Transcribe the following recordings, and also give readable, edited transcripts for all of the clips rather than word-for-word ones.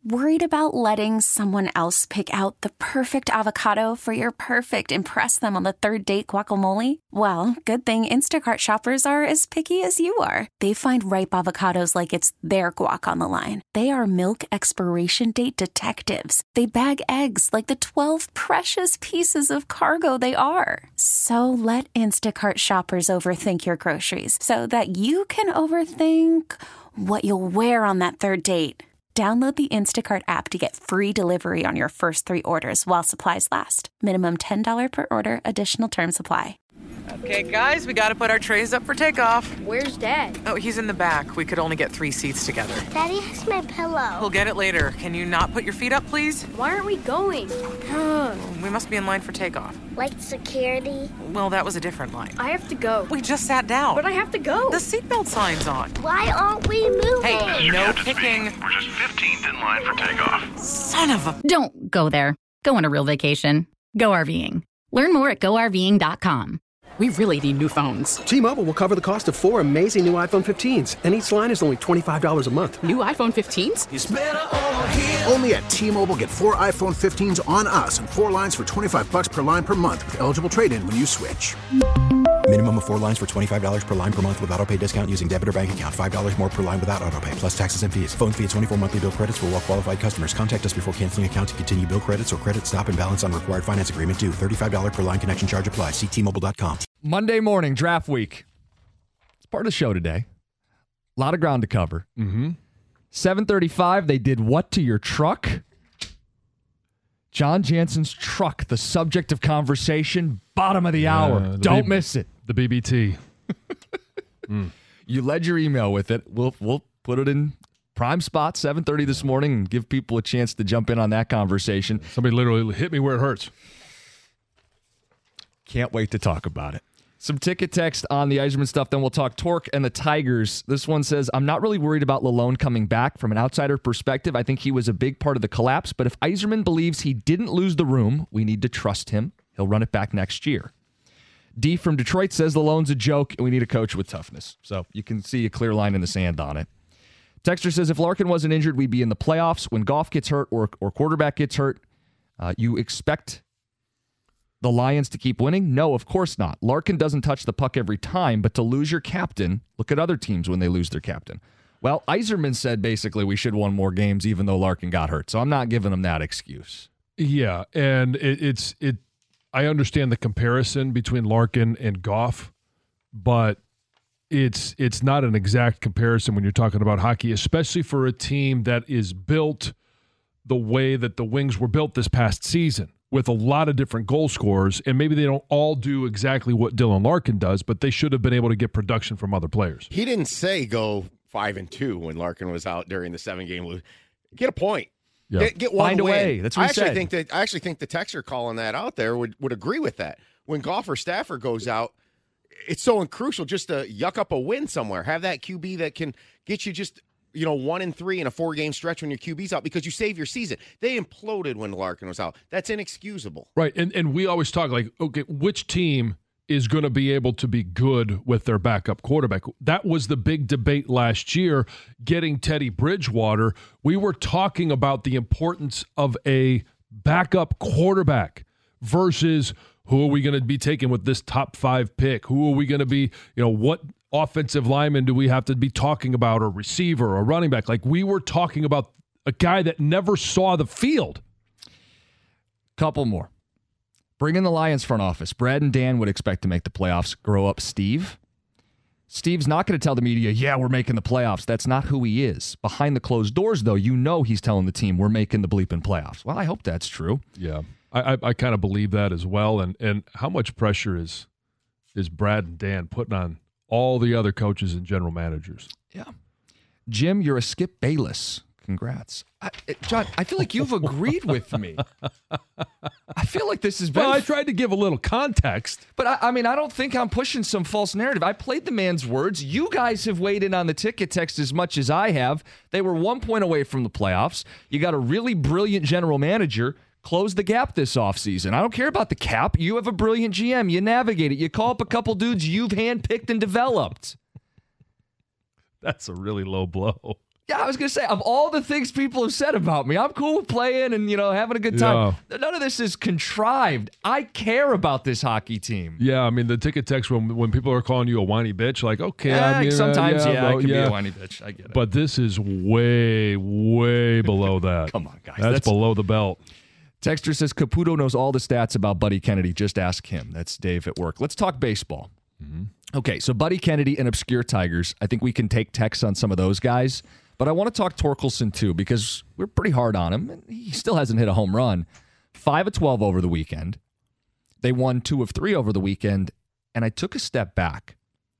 Worried about letting someone else pick out the perfect avocado for your perfect impress them on the third date guacamole? Well, good thing Instacart shoppers are as picky as you are. They find ripe avocados like it's their guac on the line. They are milk expiration date detectives. They bag eggs like the 12 precious pieces of cargo they are. So let Instacart shoppers overthink your groceries so that you can overthink what you'll wear on that third date. Download the Instacart app to get free delivery on your first 3 orders while supplies last. Minimum $10 per order. Additional terms apply. Okay, guys, we gotta put our trays up for takeoff. Where's Dad? Oh, he's in the back. We could only get 3 seats together. Daddy has my pillow. We'll get it later. Can you not put your feet up, please? Why aren't we going? We must be in line for takeoff. Like security? Well, that was a different line. I have to go. We just sat down. But I have to go. The seatbelt sign's on. Why aren't we moving? Hey, no picking. We're just 15th in line for takeoff. Son of a... Don't go there. Go on a real vacation. Go RVing. Learn more at GoRVing.com. We really need new phones. T-Mobile will cover the cost of 4 amazing new iPhone 15s, and each line is only $25 a month. New iPhone 15s? It's better over here. Only at T-Mobile, get 4 iPhone 15s on us and 4 lines for $25 per line per month with eligible trade-in when you switch. Minimum of 4 lines for $25 per line per month with autopay discount using debit or bank account. $5 more per line without autopay, plus taxes and fees. Phone fee at 24 monthly bill credits for well-qualified customers. Contact us before canceling account to continue bill credits or credit stop and balance on required finance agreement due. $35 per line connection charge applies. See T-Mobile.com. Monday morning, draft week. It's part of the show today. A lot of ground to cover. 7:35, they did what to your truck? John Jansen's truck, the subject of conversation, bottom of the hour. Don't miss it. The BBT. You led your email with it. We'll put it in prime spot, 7:30 this morning, and give people a chance to jump in on that conversation. Somebody literally hit me where it hurts. Can't wait to talk about it. Some ticket text on the Yzerman stuff, then we'll talk Torque and the Tigers. This one says, I'm not really worried about Lalone coming back. From an outsider perspective, I think he was a big part of the collapse, but if Yzerman believes he didn't lose the room, we need to trust him. He'll run it back next year. D from Detroit says Lalone's a joke and we need a coach with toughness. So you can see a clear line in the sand on it. Texter says, if Larkin wasn't injured, we'd be in the playoffs. When Goff gets hurt or quarterback gets hurt, you expect the Lions to keep winning? No, of course not. Larkin doesn't touch the puck every time, but to lose your captain, look at other teams when they lose their captain. Well, Yzerman said basically we should have won more games even though Larkin got hurt. So I'm not giving him that excuse. Yeah, and it's I understand the comparison between Larkin and Goff, but it's not an exact comparison when you're talking about hockey, especially for a team that is built the way that the Wings were built this past season, with a lot of different goal scorers, and maybe they don't all do exactly what Dylan Larkin does, but they should have been able to get production from other players. He didn't say go 5-2 when Larkin was out during the 7-game lose. Get a point. Yeah. Get one Find a win. way. That's what he said. I actually think the texter calling that out there would agree with that. When Goff or Stafford goes out, it's so crucial just to yuck up a win somewhere. Have that QB that can get you just 1-3 in a 4-game stretch when your QB's out because you save your season. They imploded when Larkin was out. That's inexcusable. Right, and we always talk like, okay, which team is going to be able to be good with their backup quarterback? That was the big debate last year, getting Teddy Bridgewater. We were talking about the importance of a backup quarterback versus who are we going to be taking with this top 5 pick? Who are we going to be, what offensive lineman do we have to be talking about, or receiver or running back? Like, we were talking about a guy that never saw the field. Couple more. Bring in the Lions front office. Brad and Dan would expect to make the playoffs. Grow up, Steve. Steve's not going to tell the media, yeah, we're making the playoffs. That's not who he is. Behind the closed doors, though, he's telling the team, we're making the bleeping playoffs. Well, I hope that's true. Yeah, I kind of believe that as well. And how much pressure is Brad and Dan putting on all the other coaches and general managers? Yeah. Jim, you're a Skip Bayless. Congrats. John, I feel like you've agreed with me. I feel like this has been... Well, I tried to give a little context. But, I don't think I'm pushing some false narrative. I played the man's words. You guys have weighed in on the ticket text as much as I have. They were 1 point away from the playoffs. You got a really brilliant general manager. Close the gap this offseason. I don't care about the cap. You have a brilliant GM. You navigate it. You call up a couple dudes you've handpicked and developed. That's a really low blow. Yeah, I was going to say, of all the things people have said about me, I'm cool with playing and, having a good time. Yeah. None of this is contrived. I care about this hockey team. Yeah, I mean, the ticket text when people are calling you a whiny bitch, like, okay. I mean, sometimes, I can be a whiny bitch. I get it. But this is way, way below that. Come on, guys. That's below the belt. Texter says, Caputo knows all the stats about Buddy Kennedy. Just ask him. That's Dave at work. Let's talk baseball. Mm-hmm. Okay, so Buddy Kennedy and Obscure Tigers. I think we can take texts on some of those guys. But I want to talk Torkelson, too, because we're pretty hard on him. And he still hasn't hit a home run. 5 of 12 over the weekend. They won 2 of 3 over the weekend. And I took a step back.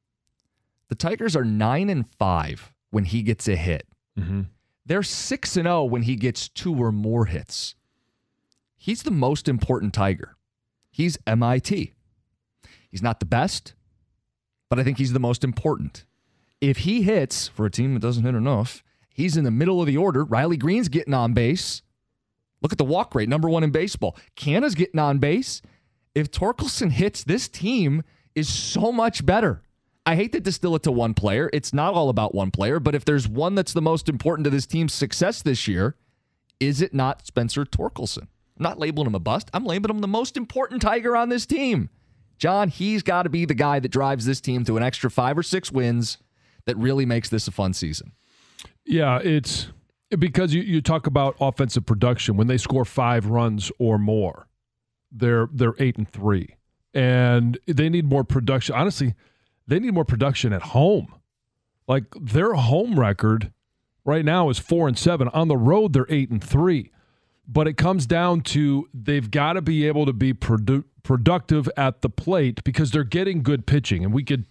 The Tigers are 9-5 when he gets a hit. Mm-hmm. They're 6-0 when he gets 2 or more hits. He's the most important Tiger. He's MIT. He's not the best, but I think he's the most important. If he hits, for a team that doesn't hit enough, he's in the middle of the order. Riley Green's getting on base. Look at the walk rate, number 1 in baseball. Canna's getting on base. If Torkelson hits, this team is so much better. I hate to distill it to one player. It's not all about one player, but if there's one that's the most important to this team's success this year, is it not Spencer Torkelson? I'm not labeling him a bust. I'm labeling him the most important Tiger on this team. John, he's got to be the guy that drives this team to an extra 5 or 6 wins that really makes this a fun season. Yeah, it's because you talk about offensive production. When they score 5 runs or more, they're 8-3. And they need more production. Honestly, they need more production at home. Like, their home record right now is 4-7. On the road, they're 8-3. But it comes down to they've got to be able to be productive at the plate because they're getting good pitching. And we could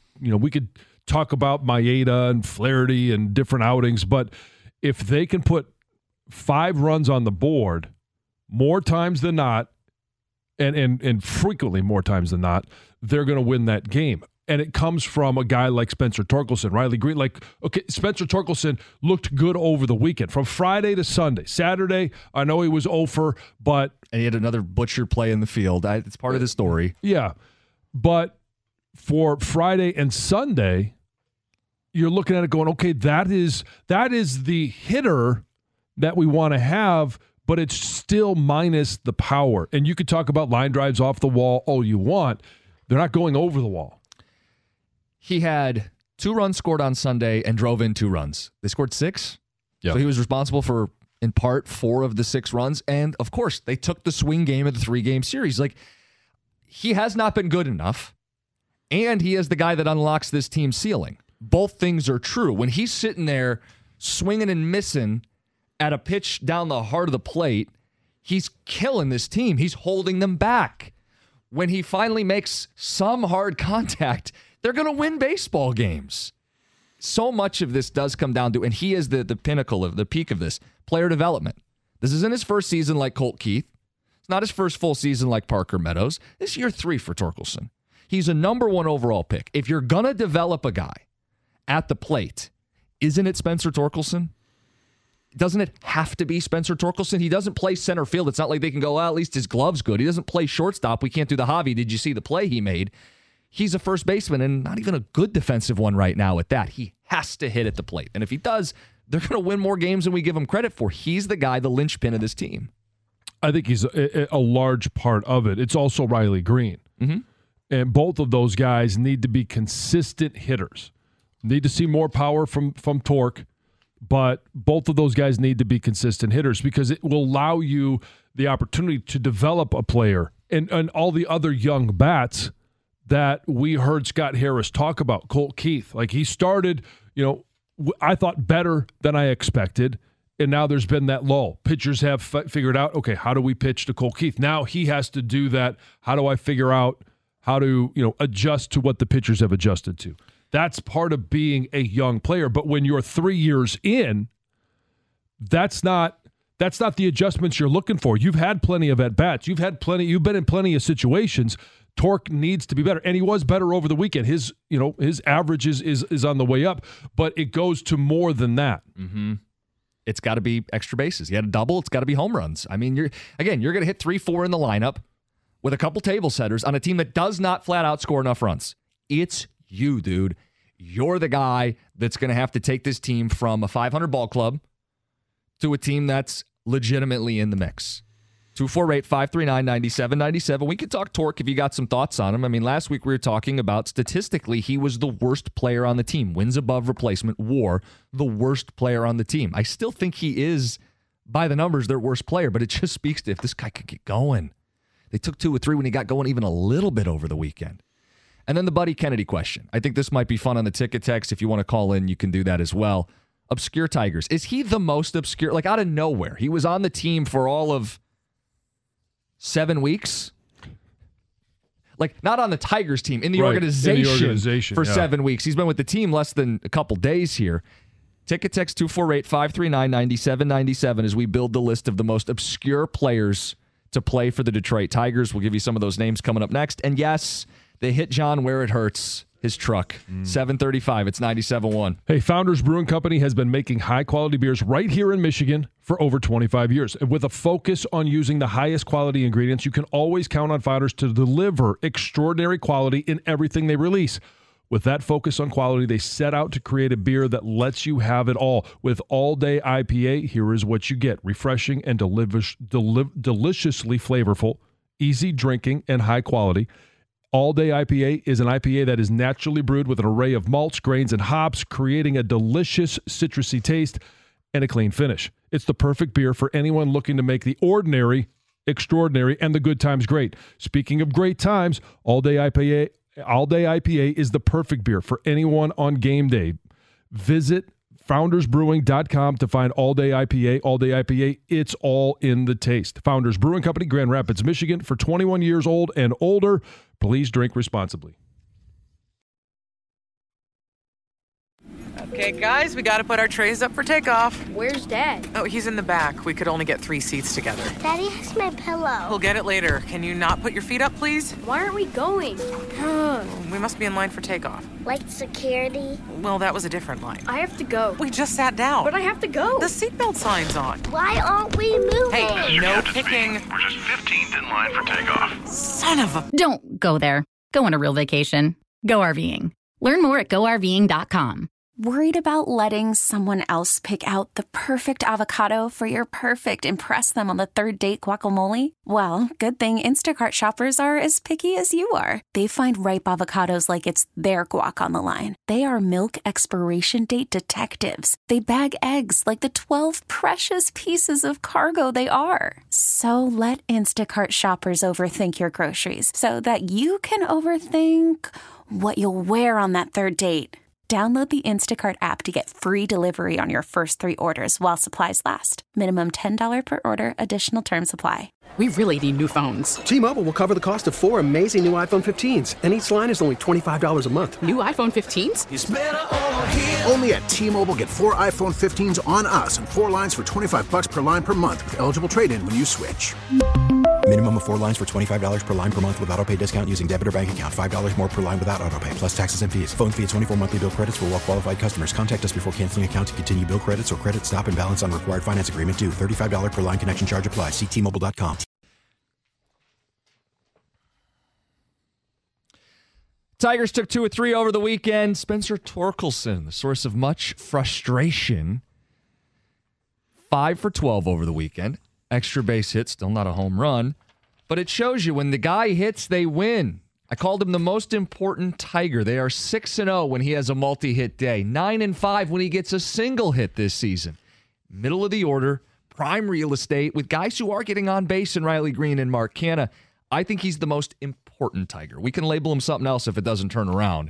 talk about Maeda and Flaherty and different outings, but if they can put 5 runs on the board more times than not, and frequently more times than not, they're going to win that game. And it comes from a guy like Spencer Torkelson, Riley Green. Spencer Torkelson looked good over the weekend from Friday to Sunday. Saturday, I know he was 0-for, but... And he had another butcher play in the field. It's part of the story. Yeah. But for Friday and Sunday, you're looking at it going, okay, that is the hitter that we want to have, but it's still minus the power. And you could talk about line drives off the wall all you want. They're not going over the wall. He had 2 runs scored on Sunday and drove in 2 runs. They scored 6. Yep. So he was responsible for, in part, 4 of the 6 runs. And, of course, they took the swing game of the 3-game series. Like, he has not been good enough, and he is the guy that unlocks this team's ceiling. Both things are true. When he's sitting there swinging and missing at a pitch down the heart of the plate, he's killing this team. He's holding them back. When he finally makes some hard contact, they're going to win baseball games. So much of this does come down to, and he is the pinnacle of the peak of this, player development. This isn't his first season like Colt Keith. It's not his first full season like Parker Meadows. This is year 3 for Torkelson. He's a number 1 overall pick. If you're going to develop a guy at the plate, isn't it Spencer Torkelson? Doesn't it have to be Spencer Torkelson? He doesn't play center field. It's not like they can go, well, at least his glove's good. He doesn't play shortstop. We can't do the Javi. Did you see the play he made? He's a first baseman and not even a good defensive one right now at that. He has to hit at the plate. And if he does, they're going to win more games than we give him credit for. He's the guy, the linchpin of this team. I think he's a large part of it. It's also Riley Green. Mm-hmm. And both of those guys need to be consistent hitters. Need to see more power from Torque, but both of those guys need to be consistent hitters because it will allow you the opportunity to develop a player. And all the other young bats that we heard Scott Harris talk about, Colt Keith. Like, he started, I thought better than I expected, and now there's been that lull. Pitchers have figured out, okay, how do we pitch to Colt Keith? Now he has to do that. How do I figure out how to, adjust to what the pitchers have adjusted to? That's part of being a young player. But when you're 3 years in, that's not the adjustments you're looking for. You've had plenty of at-bats. You've been in plenty of situations. Torque needs to be better, and he was better over the weekend. His average is on the way up, but it goes to more than that. Mm-hmm. It's got to be extra bases. You had a double. It's got to be home runs. I mean, you're going to hit 3-4 in the lineup with a couple table setters on a team that does not flat out score enough runs. It's you, dude. you're the guy that's going to have to take this team from a 500 ball club to a team that's legitimately in the mix. 248-539-9797. We could talk Torque if you got some thoughts on him. I mean, last week we were talking about statistically, he was the worst player on the team. Wins above replacement, WAR, the worst player on the team. I still think he is, by the numbers, their worst player, but it just speaks to if this guy could get going. They took 2 or 3 when he got going even a little bit over the weekend. And then the Buddy Kennedy question. I think this might be fun on the ticket text. If you want to call in, you can do that as well. Obscure Tigers. Is he the most obscure? Like out of nowhere. He was on the team for all of 7 weeks. Like not on the Tigers team, in the organization for 7 weeks. He's been with the team less than a couple days here. Ticket text 248-539-9797 as we build the list of the most obscure players to play for the Detroit Tigers. We'll give you some of those names coming up next. And yes, they hit John where it hurts. His truck. 735. It's 97.1. Hey, Founders Brewing Company has been making high-quality beers right here in Michigan for over 25 years. And with a focus on using the highest quality ingredients, you can always count on Founders to deliver extraordinary quality in everything they release. With that focus on quality, they set out to create a beer that lets you have it all. With All Day IPA, here is what you get. Refreshing and deliciously flavorful, easy drinking, and high quality. All Day IPA is an IPA that is naturally brewed with an array of malts, grains, and hops, creating a delicious citrusy taste and a clean finish. It's the perfect beer for anyone looking to make the ordinary extraordinary and the good times great. Speaking of great times, All Day IPA is the perfect beer for anyone on game day. Visit foundersbrewing.com to find All Day IPA. All Day IPA, it's all in the taste. Founders Brewing Company, Grand Rapids, Michigan, for 21 years old and older. Please drink responsibly. Okay, guys, we got to put our trays up for takeoff. Where's Dad? Oh, he's in the back. We could only get 3 seats together. Daddy has my pillow. We'll get it later. Can you not put your feet up, please? Why aren't we going? We must be in line for takeoff. Like security? Well, that was a different line. I have to go. We just sat down. But I have to go. The seatbelt sign's on. Why aren't we moving? Hey, no kicking. We're just 15th in line for takeoff. Son of a... Don't go there. Go on a real vacation. Go RVing. Learn more at GoRVing.com. Worried about letting someone else pick out the perfect avocado for your perfect impress them on the third date guacamole? Well, good thing Instacart shoppers are as picky as you are. They find ripe avocados like it's their guac on the line. They are milk expiration date detectives. They bag eggs like the 12 precious pieces of cargo they are. So let Instacart shoppers overthink your groceries so that you can overthink what you'll wear on that third date. Download the Instacart app to get free delivery on your first 3 orders while supplies last. Minimum $10 per order. Additional terms apply. We really need new phones. T-Mobile will cover the cost of 4 amazing new iPhone 15s, and each line is only $25 a month. New iPhone 15s? It's better over here. Only at T-Mobile, get 4 iPhone 15s on us and 4 lines for $25 per line per month with eligible trade-in when you switch. Minimum of 4 lines for $25 per line per month with autopay discount using debit or bank account. $5 more per line without autopay, plus taxes and fees. Phone fee at 24 monthly bill credits for well-qualified customers. Contact us before canceling account to continue bill credits or credit stop and balance on required finance agreement due. $35 per line connection charge applies. See T-Mobile.com. Tigers took 2 or 3 over the weekend. Spencer Torkelson, the source of much frustration. 5 for 12 over the weekend. Extra base hit, still not a home run. But it shows you when the guy hits, they win. I called him the most important Tiger. They are 6-0 when he has a multi-hit day. 9-5 when he gets a single hit this season. Middle of the order, prime real estate with guys who are getting on base in Riley Green and Mark Canha. I think he's the most important Tiger. We can label him something else if it doesn't turn around.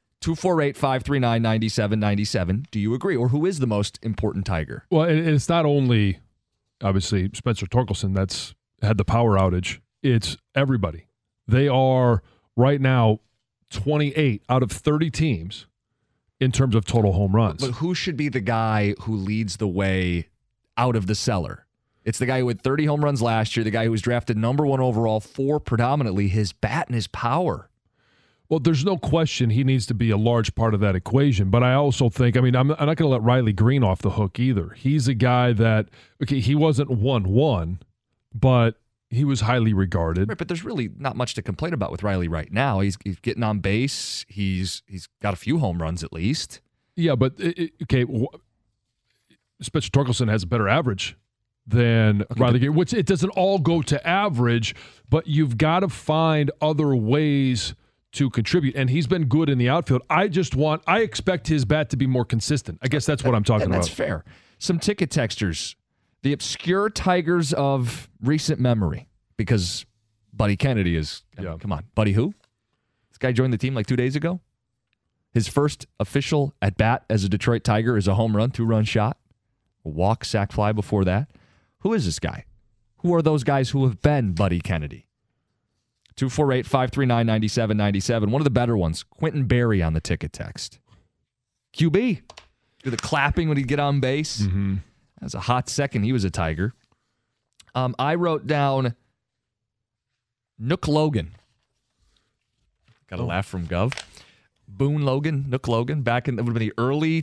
248-539-9797. Do you agree? Or who is the most important Tiger? Well, it's not only, obviously, Spencer Torkelson that's had the power outage. It's everybody. They are, right now, 28 out of 30 teams in terms of total home runs. But who should be the guy who leads the way out of the cellar? It's the guy who had 30 home runs last year, the guy who was drafted number 1 overall for predominantly his bat and his power. Well, there's no question he needs to be a large part of that equation. But I also think, I'm not going to let Riley Green off the hook either. He's a guy that, okay, he wasn't 1-1, but he was highly regarded. Right, but there's really not much to complain about with Riley right now. He's getting on base. He's got a few home runs at least. Yeah, but Spencer Torkelson has a better average than Riley Greene, which it doesn't all go to average, but you've got to find other ways to contribute, and he's been good in the outfield. I expect his bat to be more consistent. I guess that's what I'm talking about. That's fair. Some ticket texters, the obscure Tigers of recent memory, because Buddy Kennedy is, come on, Buddy who? This guy joined the team like 2 days ago. His first official at-bat as a Detroit Tiger is a home run, 2-run shot, a walk, sac fly before that. Who is this guy? Who are those guys who have been Buddy Kennedy? 248-539-9797. One of the better ones, Quentin Berry on the ticket text. QB. Do the clapping when he'd get on base. Mm-hmm. That was a hot second. He was a Tiger. I wrote down Nook Logan. Got a laugh from Gov. Boone Logan, Nook Logan, back in it would have been the early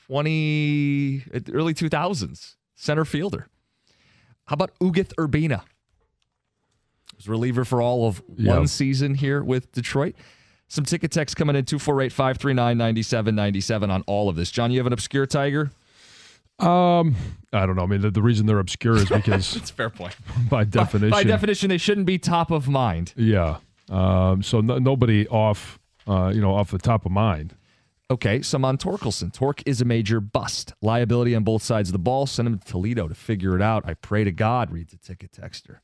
2000s. Center fielder. How about Ugith Urbina? Was reliever for all of one season here with Detroit. Some ticket text coming in 248-539-9797 on all of this. John, you have an obscure Tiger? I don't know. I mean, the reason they're obscure is because it's a fair point. By definition, by definition, they shouldn't be top of mind. Yeah. So nobody off the top of mind. Okay, some on Torkelson. Torque is a major bust. Liability on both sides of the ball. Send him to Toledo to figure it out. I pray to God, reads a ticket texter.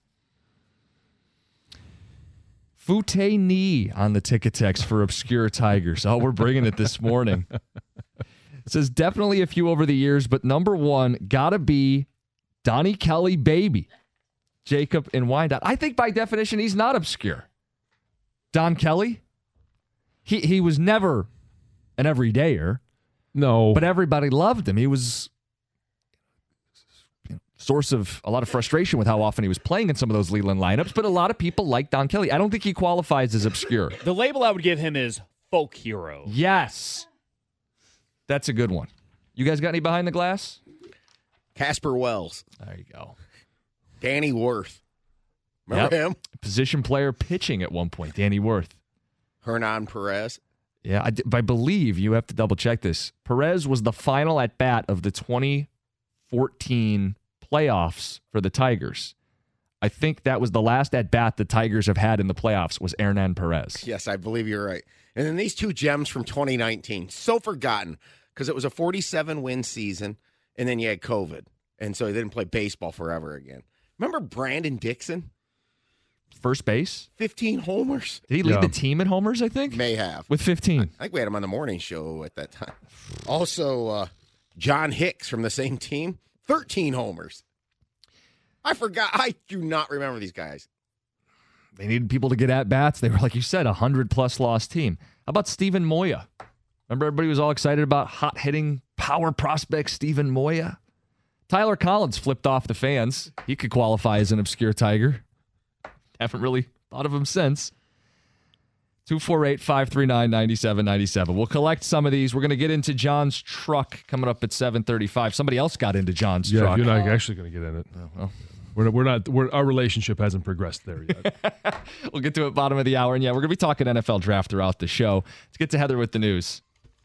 Fute Ni on the ticket text for obscure Tigers. Oh, we're bringing it this morning. It says definitely a few over the years, but number one, gotta be Donnie Kelly baby. Jacob in Wyandotte. I think by definition, he's not obscure. Don Kelly? He was never an everydayer. No. But everybody loved him. He was source of a lot of frustration with how often he was playing in some of those Leland lineups, but a lot of people like Don Kelly. I don't think he qualifies as obscure. The label I would give him is folk hero. Yes. That's a good one. You guys got any behind the glass? Casper Wells. There you go. Danny Worth. Remember him? Position player pitching at one point. Danny Worth. Hernan Perez. Yeah, I believe you have to double check this. Perez was the final at bat of the 2014 playoffs for the Tigers. I think that was the last at bat the Tigers have had in the playoffs was Hernan Perez. Yes, I believe you're right. And then these two gems from 2019, so forgotten because it was a 47-win season, and then you had COVID, and so they didn't play baseball forever again. Remember Brandon Dixon? First base? 15 homers. Did he lead the team in homers, I think? May have. With 15. I think we had him on the morning show at that time. Also, John Hicks from the same team, 13 homers. I forgot. I do not remember these guys. They needed people to get at bats. They were, like you said, a 100-plus loss team. How about Steven Moya? Remember everybody was all excited about hot-hitting power prospect Steven Moya? Tyler Collins flipped off the fans. He could qualify as an obscure Tiger. Haven't really thought of him since. 248-539-9797. We'll collect some of these. We're going to get into John's truck coming up at 7:35. Somebody else got into John's truck. You're not actually going to get in it. Oh, well. Our relationship hasn't progressed there yet. We'll get to it bottom of the hour. And yeah, we're going to be talking NFL draft throughout the show. Let's get to Heather with the news.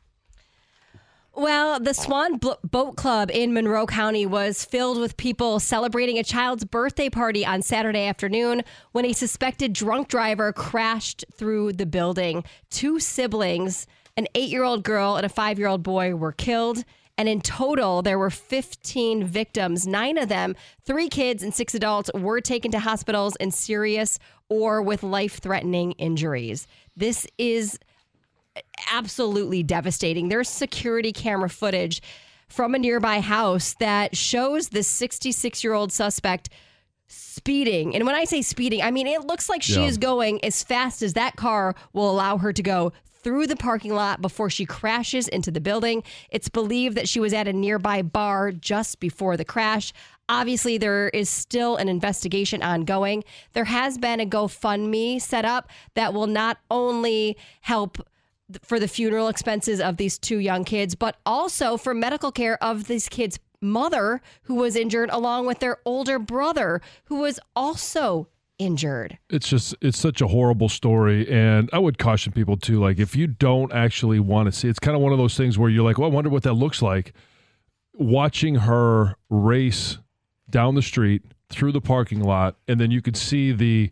Well, the Swan Boat Club in Monroe County was filled with people celebrating a child's birthday party on Saturday afternoon when a suspected drunk driver crashed through the building. 2 siblings, an 8-year-old girl and a 5-year-old boy, were killed. And in total, there were 15 victims. 9 of them, 3 kids and 6 adults, were taken to hospitals in serious or with life-threatening injuries. This is absolutely devastating. There's security camera footage from a nearby house that shows this 66-year-old suspect speeding. And when I say speeding, I mean it looks like she is going as fast as that car will allow her to go through the parking lot before she crashes into the building. It's believed that she was at a nearby bar just before the crash. Obviously, there is still an investigation ongoing. There has been a GoFundMe set up that will not only help for the funeral expenses of these 2 young kids, but also for medical care of these kids' mother who was injured, along with their older brother who was also injured. It's such a horrible story. And I would caution people too, like if you don't actually want to see, it's kind of one of those things where you're like, well, I wonder what that looks like. Watching her race down the street through the parking lot, and then you could see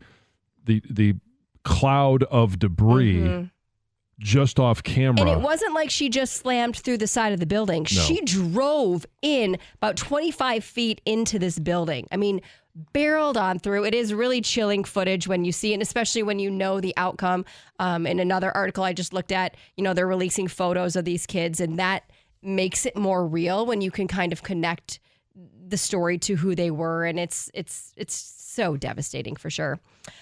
the cloud of debris just off camera. And it wasn't like she just slammed through the side of the building. No. She drove in about 25 feet into this building. I mean, barreled on through. It is really chilling footage when you see it, and especially when you know the outcome. In another article I just looked at, they're releasing photos of these kids, and that makes it more real when you can kind of connect the story to who they were. And it's so devastating for sure.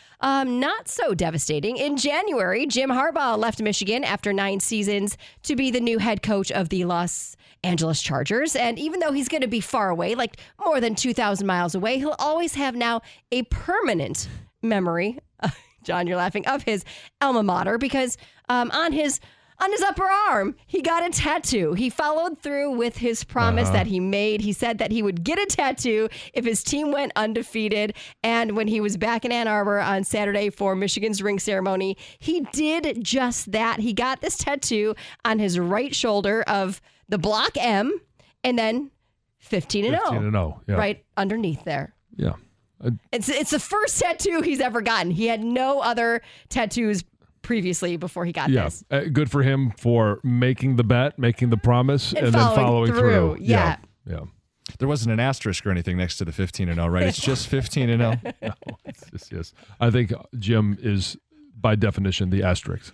Not so devastating. In January, Jim Harbaugh left Michigan after 9 seasons to be the new head coach of the Los Angeles Chargers. And even though he's going to be far away, like more than 2,000 miles away, he'll always have now a permanent memory, John, you're laughing, of his alma mater, because on his upper arm, he got a tattoo. He followed through with his promise that he made. He said that he would get a tattoo if his team went undefeated. And when he was back in Ann Arbor on Saturday for Michigan's ring ceremony, he did just that. He got this tattoo on his right shoulder of the block M and then 15-0. 15-0, yeah. Right underneath there. Yeah. It's the first tattoo he's ever gotten. He had no other tattoos previously before he got this. Good for him for making the bet, making the promise, and then following through. Yeah. There wasn't an asterisk or anything next to the 15-0, right? It's just 15-0. No, it's just, yes. I think Jim is, by definition, the asterisk.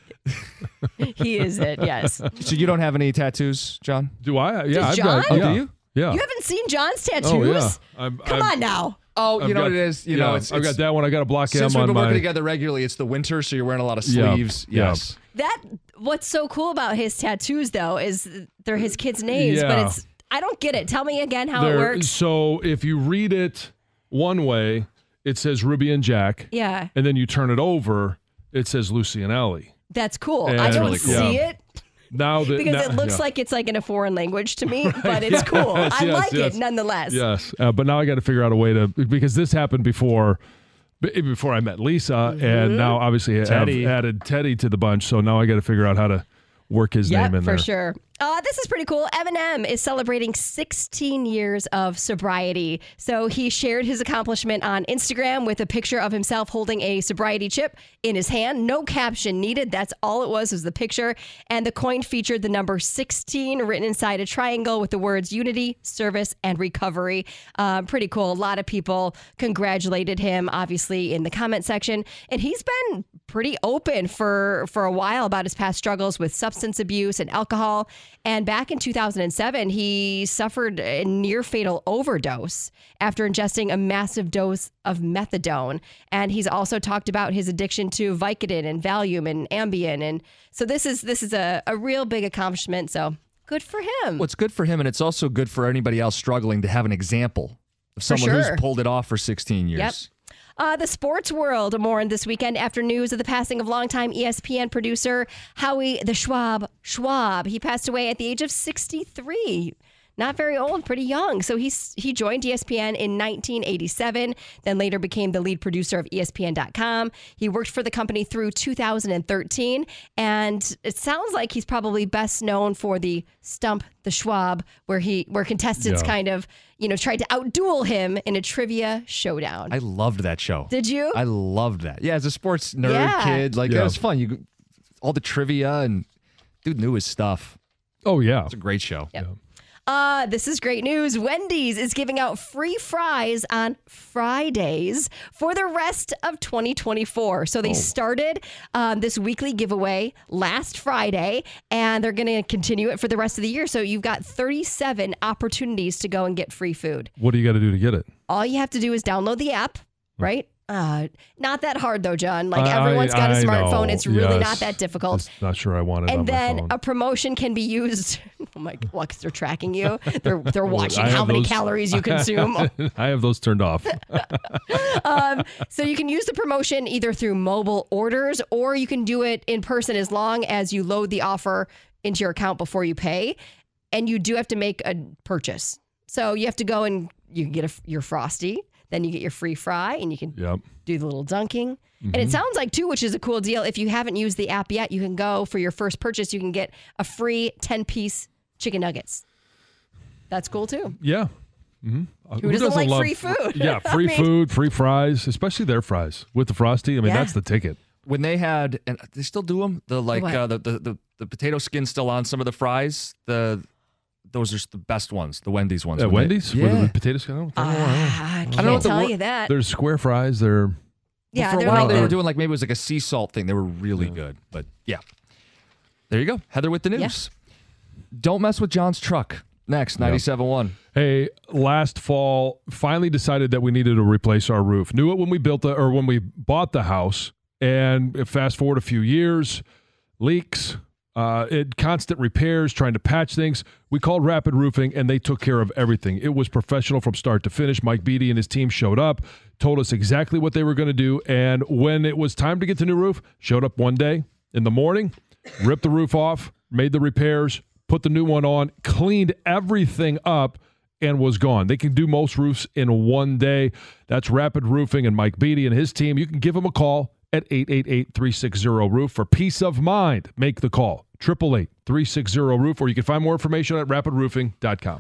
He is it, yes. So you don't have any tattoos, John? Do I? Yeah, Does John? Do you? Yeah. You haven't seen John's tattoos? Oh, yeah. Come on now. Oh, you know what it is? You know, I've got that one. I got a block M on my... Since we've been working together regularly, it's the winter, so you're wearing a lot of sleeves. Yeah. Yes. What's so cool about his tattoos, though, is they're his kids' names, but I don't get it. Tell me again how it works. So if you read it one way, it says Ruby and Jack. Yeah. And then you turn it over, it says Lucy and Ellie. That's cool. And I don't see it. Because it looks like it's like in a foreign language to me, but it's cool. I like it nonetheless. Yes, but now I got to figure out a way to, because this happened before I met Lisa, and now obviously I've added Teddy to the bunch, so now I got to figure out how to work his name in there. For sure. This is pretty cool. Eminem is celebrating 16 years of sobriety. So he shared his accomplishment on Instagram with a picture of himself holding a sobriety chip in his hand. No caption needed. That's all it was the picture. And the coin featured the number 16 written inside a triangle with the words unity, service, and recovery. Pretty cool. A lot of people congratulated him, obviously, in the comment section. And he's been pretty open for a while about his past struggles with substance abuse and alcohol. And back in 2007, he suffered a near fatal overdose after ingesting a massive dose of methadone. And he's also talked about his addiction to Vicodin and Valium and Ambien. And so this is a real big accomplishment. So good for him. Well, it's good for him, and it's also good for anybody else struggling to have an example of someone who's pulled it off for 16 years. Yep. The sports world mourned this weekend after news of the passing of longtime ESPN producer Howie the Schwab. He passed away at the age of 63. Not very old, pretty young. So he joined ESPN in 1987, then later became the lead producer of ESPN.com. He worked for the company through 2013, and it sounds like he's probably best known for the Stump the Schwab, where contestants kind of, tried to outduel him in a trivia showdown. I loved that show. Did you? I loved that. Yeah, as a sports nerd kid, it was fun. All the trivia, and dude knew his stuff. Oh, yeah. It's a great show. Yep. This is great news. Wendy's is giving out free fries on Fridays for the rest of 2024. So they started this weekly giveaway last Friday, and they're going to continue it for the rest of the year. So you've got 37 opportunities to go and get free food. What do you got to do to get it? All you have to do is download the app, right? Not that hard though, John. Like everyone's got a smartphone. It's really not that difficult. Just not sure I want it and on then my phone. a promotion can be used. Oh my God, because they're tracking you. They're watching how many calories you consume. I have those turned off. So you can use the promotion either through mobile orders, or you can do it in person as long as you load the offer into your account before you pay. And you do have to make a purchase. So you have to go and you can get your Frosty. then you get your free fry, and you can Yep. do the little dunking. And Mm-hmm. it sounds like, too, which is a cool deal, if you haven't used the app yet, you can go for your first purchase. You can get a free 10-piece chicken nuggets. That's cool, too. Yeah. Mm-hmm. Who doesn't like free food? Yeah, free food, free fries, especially their fries with the Frosty. I mean, Yeah. that's the ticket. When they had, and they still do them, the potato skin still on some of the fries. Those are the best ones, the Wendy's ones. At When Wendy's? They, With yeah. the potato skin? I can't know what the tell wor- you that. There's square fries. They're Yeah, for a they're while like they were the- doing like maybe it was like a sea salt thing. They were really good. But yeah. There you go. Heather with the news. Don't mess with John's truck. Next, 97.1. Hey, last fall, finally decided that we needed to replace our roof. Knew it when we when we bought the house, and fast forward a few years, leaks, constant repairs, trying to patch things. We called Rapid Roofing, and they took care of everything. It was professional from start to finish. Mike Beatty and his team showed up, told us exactly what they were going to do, and when it was time to get the new roof, showed up one day in the morning, ripped the roof off, made the repairs, put the new one on, cleaned everything up, and was gone. They can do most roofs in one day. That's Rapid Roofing and Mike Beatty and his team. You can give them a call at 888-360-ROOF for peace of mind. Make the call. 888-360-ROOF, or you can find more information at rapidroofing.com.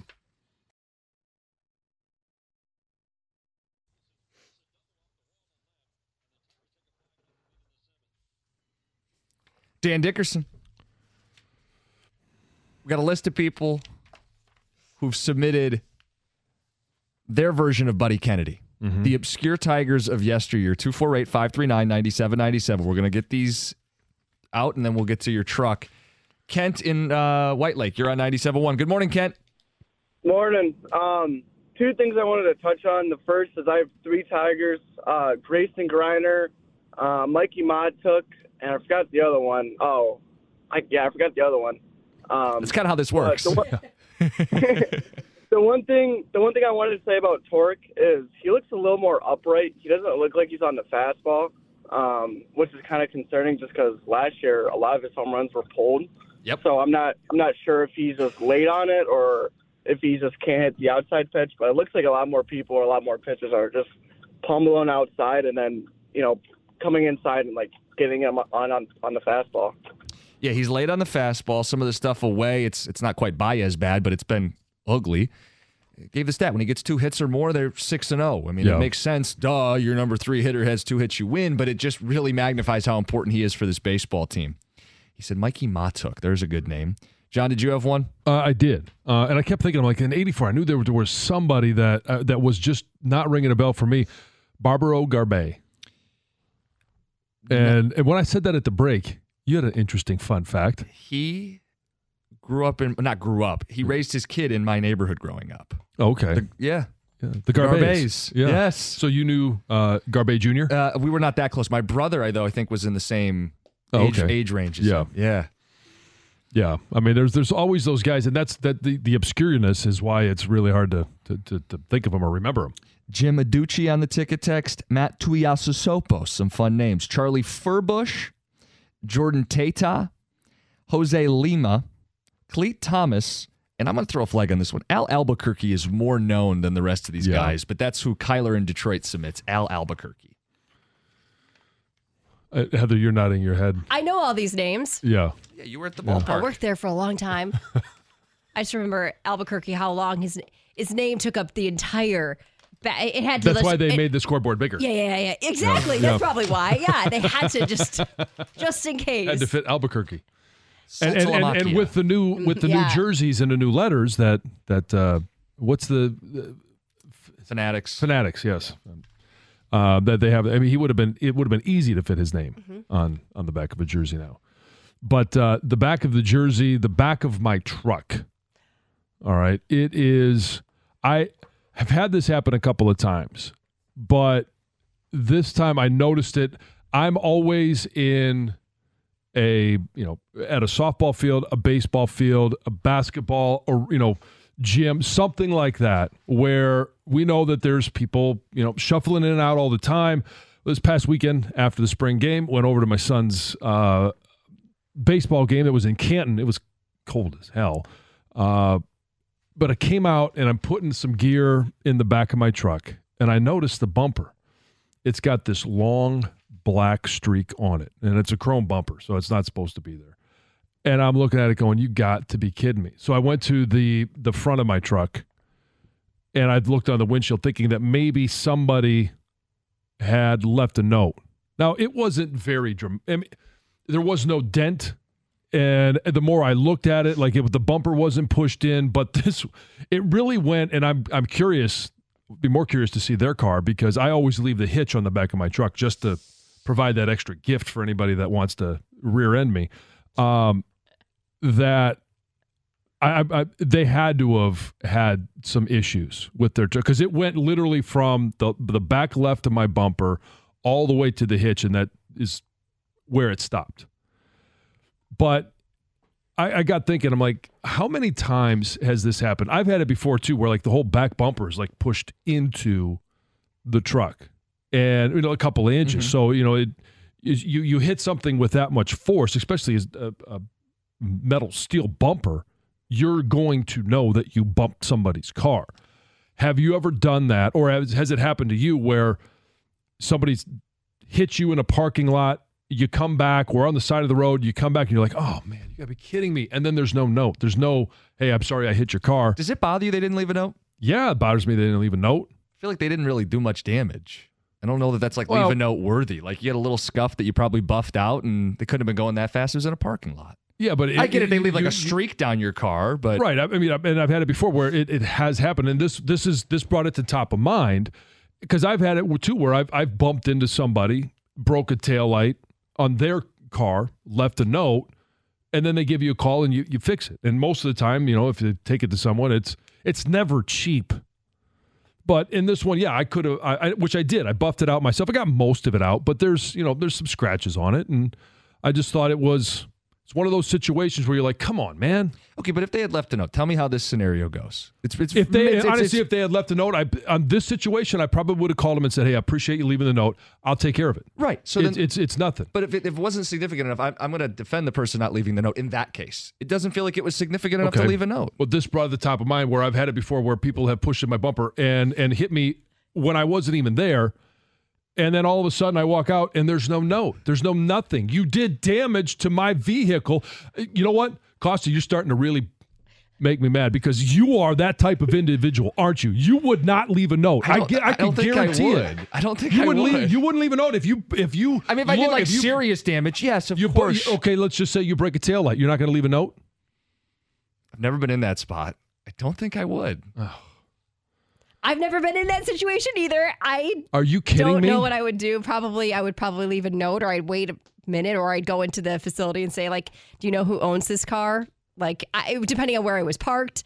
Dan Dickerson. We got a list of people who've submitted their version of Buddy Kennedy. Mm-hmm. The obscure Tigers of yesteryear, 248-539-9797. We're going to get these out, and then we'll get to your truck. Kent in White Lake, you're on 97.1. Good morning, Kent. Morning. Two things I wanted to touch on. The first is I have three Tigers, Grayson Griner, Mikey Modtook, and I forgot the other one. I forgot the other one. That's kind of how this works. The one thing I wanted to say about Torque is he looks a little more upright. He doesn't look like he's on the fastball, which is kind of concerning just because last year a lot of his home runs were pulled. Yep. So I'm not sure if he's just late on it or if he just can't hit the outside pitch. But it looks like a lot more people or a lot more pitchers are just pummeling outside and then coming inside and like getting him on the fastball. Yeah, he's late on the fastball. Some of the stuff away, it's not quite Baez bad, but it's been ugly. Gave the stat, when he gets 2 hits or more, they're 6-0. I mean, It makes sense. Duh, your number 3 hitter has 2 hits, you win, but it just really magnifies how important he is for this baseball team. He said Mikey Modtook. There's a good name. John, did you have one? I did. And I kept thinking, I'm like, in 84, I knew there was somebody that was just not ringing a bell for me. Barbaro Garbe. And when I said that at the break, you had an interesting fun fact. He he raised his kid in my neighborhood growing up. Okay. The Garbes. Yeah. Yes. So you knew Garbe Jr.? We were not that close. My brother, I think, was in the same age range as him. Yeah. Yeah. I mean, there's always those guys, and that's the obscureness is why it's really hard to think of them or remember them. Jim Aducci on the ticket text. Matt Tuiasosopo, some fun names. Charlie Furbush, Jordan Tata, Jose Lima, Cleet Thomas, and I'm going to throw a flag on this one. Al Albuquerque is more known than the rest of these guys, but that's who Kyler in Detroit submits, Al Albuquerque. Heather, you're nodding your head. I know all these names. Yeah. Yeah, you were at the ballpark. I worked there for a long time. I just remember Albuquerque, how long his name took up the entire. It had to. That's why they made the scoreboard bigger. Yeah. Exactly. Yeah. That's probably why. Yeah, they had to just in case. Had to fit Albuquerque. And with the new new jerseys and the new letters that what's the Fanatics. Fanatics, yes. That they have. I mean, it would have been easy to fit his name on the back of a jersey now. But the back of the jersey, the back of my truck. All right, it is. I have had this happen a couple of times, but this time I noticed it. I'm always in at a softball field, a baseball field, a basketball, or gym, something like that, where we know that there's people, shuffling in and out all the time. This past weekend after the spring game, went over to my son's baseball game that was in Canton. It was cold as hell. But I came out and I'm putting some gear in the back of my truck. and I noticed the bumper. It's got this long black streak on it, and it's a chrome bumper, so it's not supposed to be there. And I'm looking at it going, you got to be kidding me. So I went to the front of my truck, and I looked on the windshield thinking that maybe somebody had left a note. Now, it wasn't very dramatic. I mean, there was no dent, and the more I looked at it, like the bumper wasn't pushed in, but it really went, and I'm curious, be more curious to see their car, because I always leave the hitch on the back of my truck just to provide that extra gift for anybody that wants to rear end me. That they had to have had some issues with their truck, because it went literally from the back left of my bumper all the way to the hitch, and that is where it stopped. But I got thinking, I'm like, how many times has this happened? I've had it before too, where like the whole back bumper is like pushed into the truck, and a couple of inches. Mm-hmm. So you hit something with that much force, especially as a metal steel bumper, you're going to know that you bumped somebody's car. Have you ever done that, or has it happened to you where somebody's hit you in a parking lot, you come back, we're on the side of the road, you come back and you're like, oh man, you gotta be kidding me. And then there's no note. There's no, hey, I'm sorry I hit your car. Does it bother you they didn't leave a note? Yeah, it bothers me they didn't leave a note. I feel like they didn't really do much damage. I don't know that that's like leave a note worthy. Like you had a little scuff that you probably buffed out and they couldn't have been going that fast. It was in a parking lot. Yeah, but I get it. They leave like a streak down your car, but right. I mean, and I've had it before where it has happened, and this brought it to top of mind because I've had it too where I've bumped into somebody, broke a taillight on their car, left a note, and then they give you a call and you fix it. And most of the time, if you take it to someone, it's never cheap. But in this one, yeah, I could have, which I did. I buffed it out myself. I got most of it out, but there's some scratches on it, and I just thought it's one of those situations where you're like, come on, man. Okay, but if they had left a note, tell me how this scenario goes. If they had left a note, on this situation, I probably would have called them and said, hey, I appreciate you leaving the note. I'll take care of it. Right. So it's nothing. But if it wasn't significant enough, I'm going to defend the person not leaving the note in that case. It doesn't feel like it was significant enough to leave a note. Well, this brought to the top of mind where I've had it before where people have pushed in my bumper and hit me when I wasn't even there. And then all of a sudden I walk out and there's no note. There's no nothing. You did damage to my vehicle. You know what? Costa, you're starting to really make me mad because you are that type of individual, aren't you? You would not leave a note. I can guarantee it. I don't think I would. You wouldn't leave a note if you. I mean, if I did serious damage, yes, of course. Okay, let's just say you break a taillight. You're not going to leave a note? I've never been in that spot. I don't think I would. Oh. I've never been in that situation either. Are you kidding me? Don't know what I would do. I would probably leave a note, or I'd wait a minute, or I'd go into the facility and say, like, do you know who owns this car? Like, depending on where I was parked.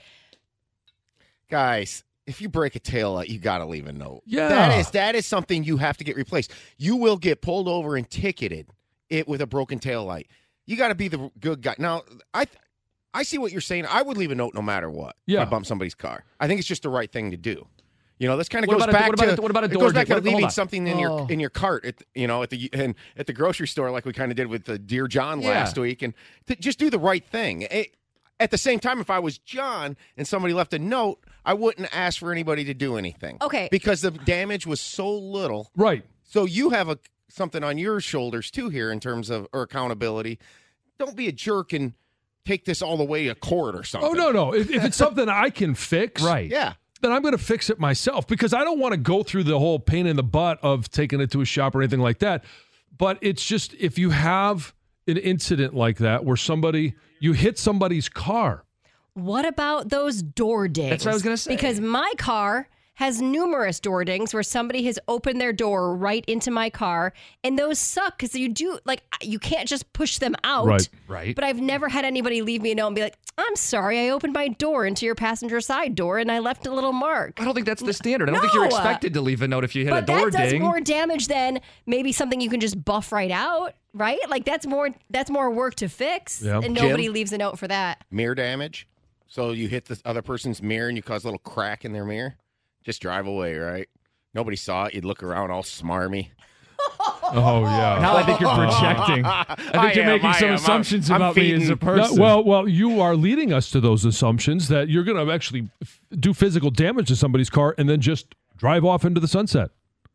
Guys, if you break a taillight, you got to leave a note. Yeah. That is something you have to get replaced. You will get pulled over and ticketed with a broken taillight. You got to be the good guy. Now, I see what you're saying. I would leave a note no matter what. Yeah. If I bump somebody's car. I think it's just the right thing to do. This kind of goes back to what about a door? It goes back to leaving something in your cart at the grocery store, like we kind of did with the Dear John last week, and just do the right thing. At the same time, if I was John and somebody left a note, I wouldn't ask for anybody to do anything. Okay, because the damage was so little. Right. So you have something on your shoulders too here in terms of accountability. Don't be a jerk and take this all the way to court or something. Oh no! If it's something I can fix, right? Yeah. Then I'm going to fix it myself because I don't want to go through the whole pain in the butt of taking it to a shop or anything like that. But it's just if you have an incident like that where you hit somebody's car. What about those door dings? That's what I was going to say. Because my car has numerous door dings where somebody has opened their door right into my car, and those suck because you can't just push them out. Right. But I've never had anybody leave me a note and be like, I'm sorry, I opened my door into your passenger side door and I left a little mark. I don't think that's the standard. I don't think you're expected to leave a note if you hit a door ding. But that does more damage than maybe something you can just buff right out, right? Like that's more work to fix, and nobody leaves a note for that. Mirror damage. So you hit the other person's mirror and you cause a little crack in their mirror. Just drive away, right? Nobody saw it. You'd look around all smarmy. Oh, yeah. Now I think you're projecting. I think you're making some assumptions about me as a person. Well, you are leading us to those assumptions that you're going to actually do physical damage to somebody's car and then just drive off into the sunset.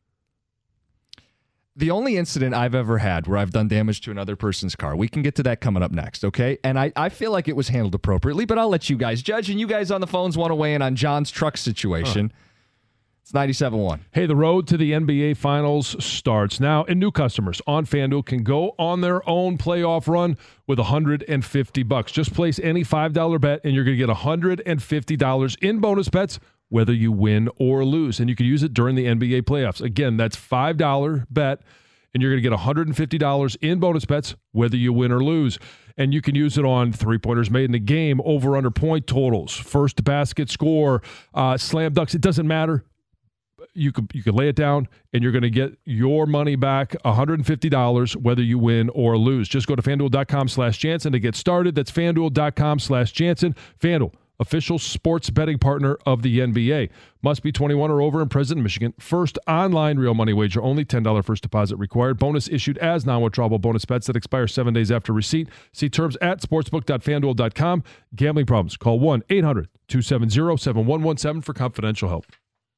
The only incident I've ever had where I've done damage to another person's car, we can get to that coming up next, okay? And I feel like it was handled appropriately, but I'll let you guys judge. And you guys on the phones want to weigh in on John's truck situation. It's 97.1. Hey, the road to the NBA Finals starts now, and new customers on FanDuel can go on their own playoff run with $150. Just place any $5 bet, and you're going to get $150 in bonus bets, whether you win or lose. And you can use it during the NBA playoffs. Again, that's $5 bet, and you're going to get $150 in bonus bets, whether you win or lose. And you can use it on three-pointers made in the game, over-under point totals, first basket score, slam dunks. It doesn't matter. You could lay it down, and you're going to get your money back, $150, whether you win or lose. Just go to FanDuel.com/Jansen to get started. That's FanDuel.com/Jansen. FanDuel, official sports betting partner of the NBA. Must be 21 or over and present in Michigan. First online real money wager. Only $10 first deposit required. Bonus issued as non-withdrawable bonus bets that expire 7 days after receipt. See terms at sportsbook.fanduel.com. Gambling problems? Call 1-800-270-7117 for confidential help.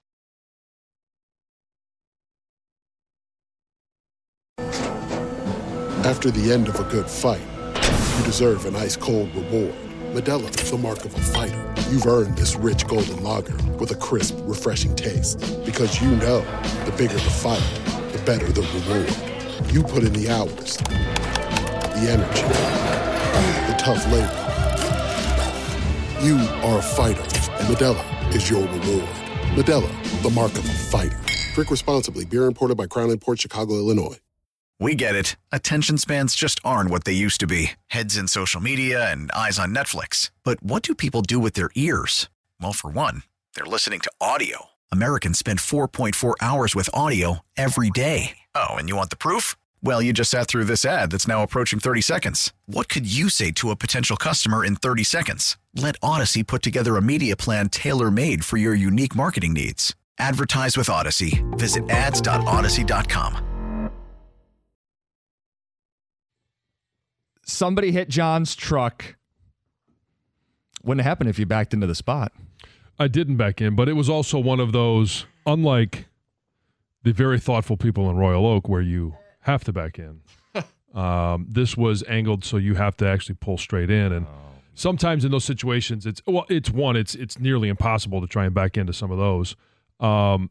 After the end of a good fight, you deserve an ice-cold reward. Modelo is the mark of a fighter. You've earned this rich golden lager with a crisp, refreshing taste. Because you know, the bigger the fight, the better the reward. You put in the hours, the energy, the tough labor. You are a fighter, and Modelo is your reward. Modelo, the mark of a fighter. Drink responsibly. Beer imported by Crown Imports, Chicago, Illinois. We get it. Attention spans just aren't what they used to be. Heads in social media and eyes on Netflix. But what do people do with their ears? Well, for one, they're listening to audio. Americans spend 4.4 hours with audio every day. Oh, and you want the proof? Well, you just sat through this ad that's now approaching 30 seconds. What could you say to a potential customer in 30 seconds? Let Odyssey put together a media plan tailor-made for your unique marketing needs. Advertise with Odyssey. Visit ads.odyssey.com. Somebody hit John's truck. Wouldn't happen if you backed into the spot. I didn't back in, but it was also one of those, unlike the very thoughtful people in Royal Oak where you have to back in. This was angled so you have to actually pull straight in. And sometimes in those situations, it's nearly impossible to try and back into some of those. But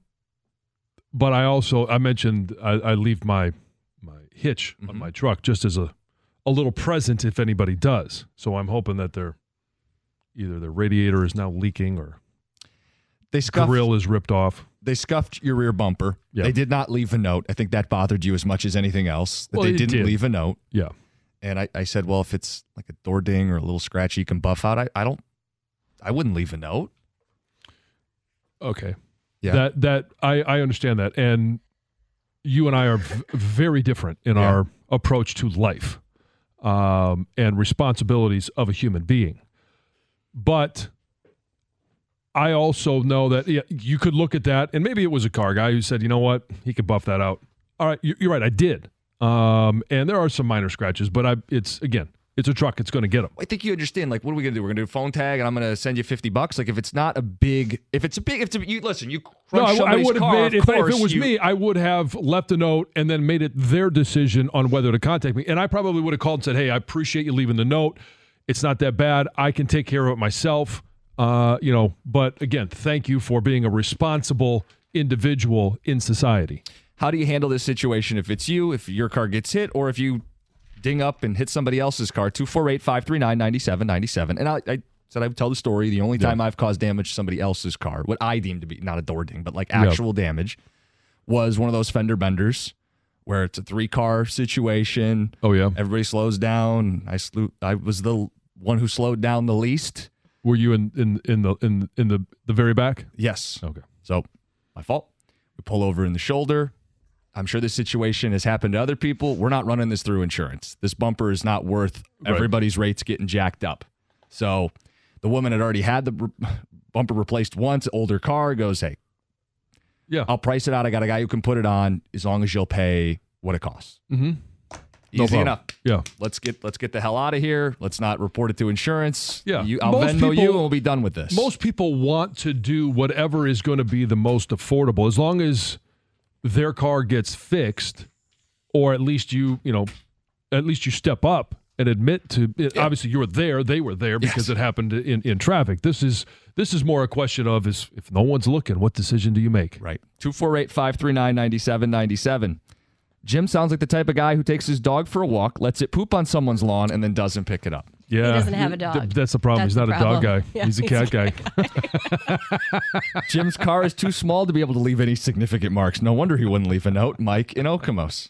I mentioned I leave my hitch on my truck just as a little present if anybody does. So I'm hoping that either their radiator is now leaking or the grill is ripped off. They scuffed your rear bumper. Yep. They did not leave a note. I think that bothered you as much as anything else. That they didn't leave a note. Yeah. And I said, well, if it's like a door ding or a little scratch you can buff out, I wouldn't leave a note. Okay. Yeah. That I understand that. And you and I are very different in our approach to life. And responsibilities of a human being. But I also know that you could look at that, and maybe it was a car guy who said, you know what, he could buff that out. All right, you're right, I did. And there are some minor scratches, but it's a truck. It's going to get them. I think you understand, like, what are we going to do? We're going to do a phone tag, and I'm going to send you $50. Like, if it's not a big, you crunch somebody's car, if it was me, I would have left a note and then made it their decision on whether to contact me. And I probably would have called and said, hey, I appreciate you leaving the note. It's not that bad. I can take care of it myself. But again, thank you for being a responsible individual in society. How do you handle this situation if it's you, if your car gets hit, or if you ding up and hit somebody else's car? 248-539-9797. And I said I would tell the story. The only time I've caused damage to somebody else's car, what I deem to be not a door ding, but like actual damage, was one of those fender benders where it's a 3-car situation. Oh yeah, everybody slows down. I was the one who slowed down the least. Were you in the very back? Yes. Okay. So my fault. We pull over in the shoulder. I'm sure this situation has happened to other people. We're not running this through insurance. This bumper is not worth everybody's rates getting jacked up. So the woman had already had the bumper replaced once, older car, goes, hey, I'll price it out. I got a guy who can put it on as long as you'll pay what it costs. Mm-hmm. Easy problem. enough. Yeah. Let's get the hell out of here. Let's not report it to insurance. Yeah. I'll Venmo you and we'll be done with this. Most people want to do whatever is going to be the most affordable, as long as their car gets fixed, or at least you step up and admit to it. Yeah. Obviously, you were there; they were there because it happened in traffic. This is more a question of if no one's looking, what decision do you make? Right. 248-539-9797. Jim sounds like the type of guy who takes his dog for a walk, lets it poop on someone's lawn, and then doesn't pick it up. Yeah, He doesn't have a dog. That's the problem. That's He's not the a dog problem. guy. Yeah, he's a cat guy. Jim's car is too small to be able to leave any significant marks. No wonder he wouldn't leave a note. Mike in Okemos.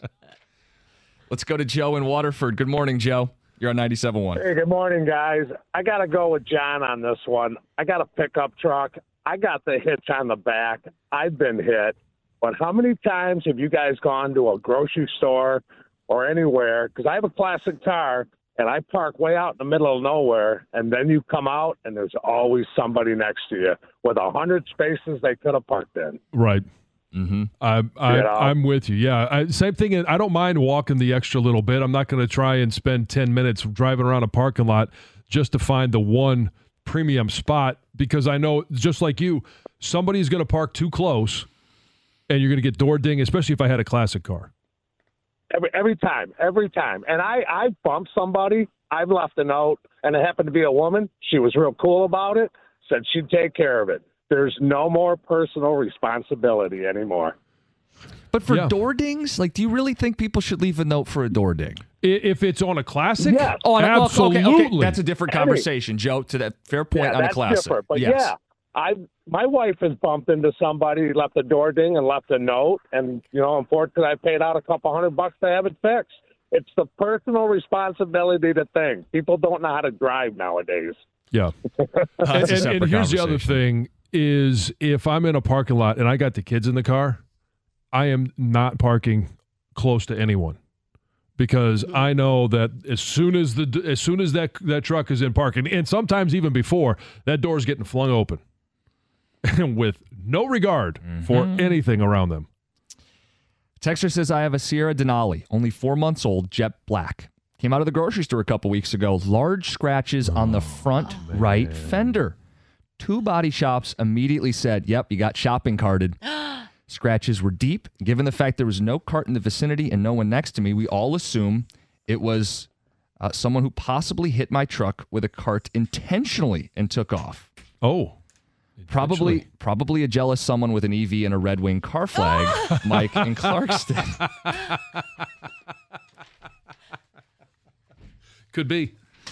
Let's go to Joe in Waterford. Good morning, Joe. You're on 97.1. Hey, good morning, guys. I got to go with John on this one. I got a pickup truck. I got the hitch on the back. I've been hit. But how many times have you guys gone to a grocery store or anywhere? Because I have a classic car, and I park way out in the middle of nowhere, and then you come out, and there's always somebody next to you with 100 spaces they could have parked in. Right. Mm-hmm. I'm with you. Yeah. Same thing. I don't mind walking the extra little bit. I'm not going to try and spend 10 minutes driving around a parking lot just to find the one premium spot, because I know, just like you, somebody's going to park too close and you're going to get door ding, especially if I had a classic car. Every time. And I bumped somebody. I've left a note, and it happened to be a woman. She was real cool about it, said she'd take care of it. There's no more personal responsibility anymore. But for door dings, do you really think people should leave a note for a door ding? If it's on a classic? Yes. Oh, absolutely. Okay. That's a different conversation, Joe, to that fair point on a classic. Different. But yes. my wife has bumped into somebody, left a door ding and left a note, and unfortunately I paid out a couple $100 to have it fixed. It's the personal responsibility to think. People don't know how to drive nowadays. Yeah. and here's the other thing is, if I'm in a parking lot and I got the kids in the car, I am not parking close to anyone, because I know that as soon as that truck is in parking, and sometimes even before, that door is getting flung open with no regard for anything around them. Texter says, I have a Sierra Denali, only 4 months old, jet black. Came out of the grocery store a couple weeks ago. Large scratches on the front right fender. 2 body shops immediately said, yep, you got shopping carted. Scratches were deep. Given the fact there was no cart in the vicinity and no one next to me, we all assume it was someone who possibly hit my truck with a cart intentionally and took off. Oh. Probably a jealous someone with an EV and a Red Wing car flag, Mike in Clarkston. Could be.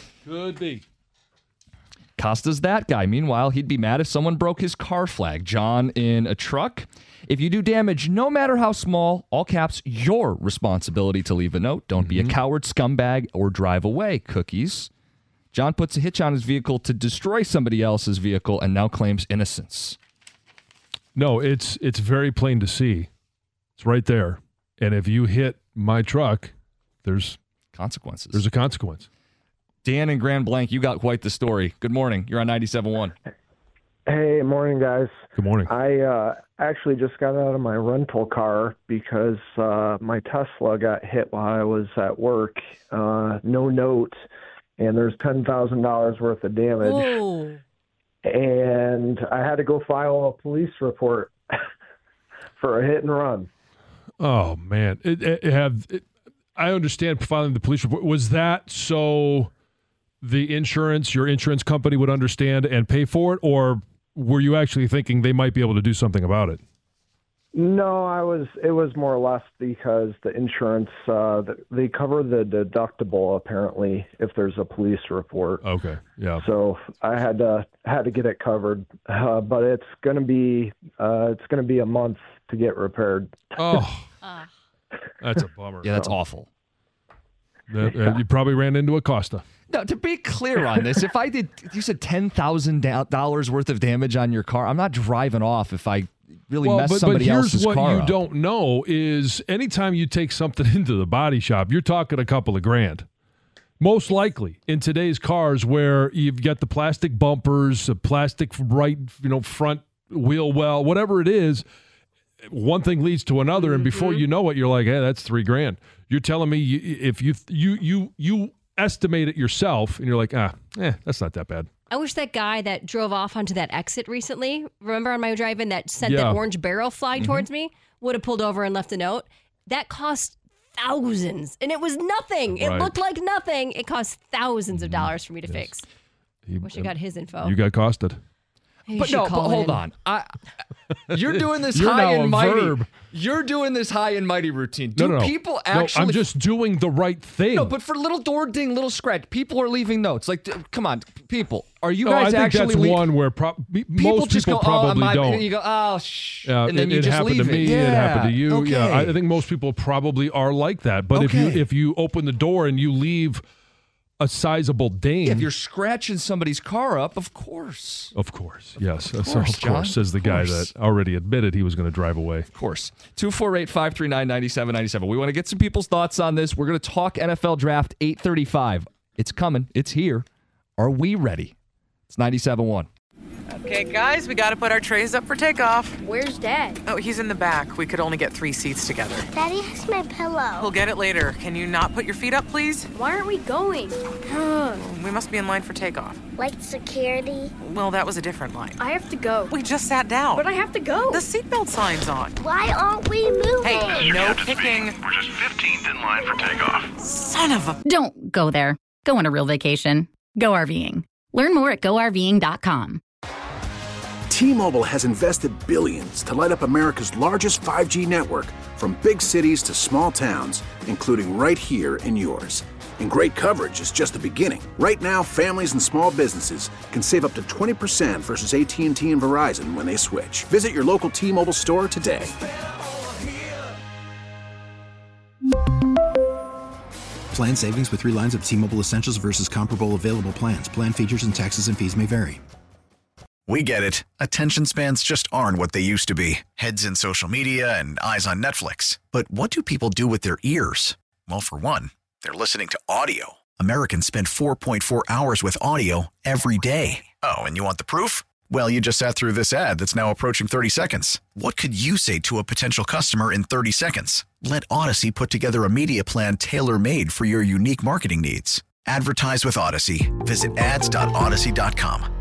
Costa's that guy. Meanwhile, he'd be mad if someone broke his car flag. John in a truck. If you do damage, no matter how small, all caps, your responsibility to leave a note. Don't be a coward, scumbag, or drive away. Cookies. John puts a hitch on his vehicle to destroy somebody else's vehicle and now claims innocence. No, it's very plain to see. It's right there. And if you hit my truck, there's consequences. There's a consequence. Dan in Grand Blanc, you got quite the story. Good morning. You're on 97.1. Hey, morning, guys. Good morning. I actually just got out of my rental car because my Tesla got hit while I was at work. No note, and there's $10,000 worth of damage. Ooh. And I had to go file a police report for a hit and run. Oh, man. I understand filing the police report. Was that so your insurance company would understand and pay for it, or were you actually thinking they might be able to do something about it? No, it was more or less because the insurance, they cover the deductible apparently if there's a police report. Okay, yeah. So I had to get it covered, but it's gonna be a month to get repaired. Oh, that's a bummer. Yeah, that's awful. You probably ran into a Costa. No, to be clear on this, if I did, you said $10,000 worth of damage on your car, I'm not driving off if I really mess somebody else's car up. But here's what you don't know is anytime you take something into the body shop, you're talking a couple of grand. Most likely in today's cars where you've got the plastic bumpers, a plastic front wheel well, whatever it is, one thing leads to another, and before you know it, you're like, hey, that's $3,000. You're telling me if you estimate it yourself, and you're like, that's not that bad. I wish that guy that drove off onto that exit recently, remember on my drive-in that sent that orange barrel flying towards me, would have pulled over and left a note. That cost thousands, and it was nothing. It looked like nothing. It cost thousands of dollars for me to fix. Wish I got his info. You got costed. But hold on. You're doing this high and mighty. Verb. You're doing this high and mighty routine. No. People actually? I'm just doing the right thing. No, but for little door ding, little scratch, people are leaving notes. Like, come on, people. Are you I guys think actually? That's one where most people probably don't. And you go, and then you it just happened leave to me. it. It happened to you. Okay. Yeah, I think most people probably are like that. But if you open the door and you leave a sizable ding. If you're scratching somebody's car up, of course. Of course, yes. Of course, says the guy that already admitted he was going to drive away. Of course. 248-539-9797. We want to get some people's thoughts on this. We're going to talk NFL Draft 8:35. It's coming. It's here. Are we ready? It's 97.1. Okay, guys, we got to put our trays up for takeoff. Where's Dad? Oh, he's in the back. We could only get 3 seats together. Daddy has my pillow. We'll get it later. Can you not put your feet up, please? Why aren't we going? We must be in line for takeoff. Like security? Well, that was a different line. I have to go. We just sat down. But I have to go. The seatbelt sign's on. Why aren't we moving? Hey, no picking. We're just 15th in line for takeoff. Son of a... Don't go there. Go on a real vacation. Go RVing. Learn more at GoRVing.com. T-Mobile has invested billions to light up America's largest 5G network, from big cities to small towns, including right here in yours. And great coverage is just the beginning. Right now, families and small businesses can save up to 20% versus AT&T and Verizon when they switch. Visit your local T-Mobile store today. Plan savings with 3 lines of T-Mobile Essentials versus comparable available plans. Plan features and taxes and fees may vary. We get it. Attention spans just aren't what they used to be. Heads in social media and eyes on Netflix. But what do people do with their ears? Well, for one, they're listening to audio. Americans spend 4.4 hours with audio every day. Oh, and you want the proof? Well, you just sat through this ad that's now approaching 30 seconds. What could you say to a potential customer in 30 seconds? Let Odyssey put together a media plan tailor-made for your unique marketing needs. Advertise with Odyssey. Visit ads.odyssey.com.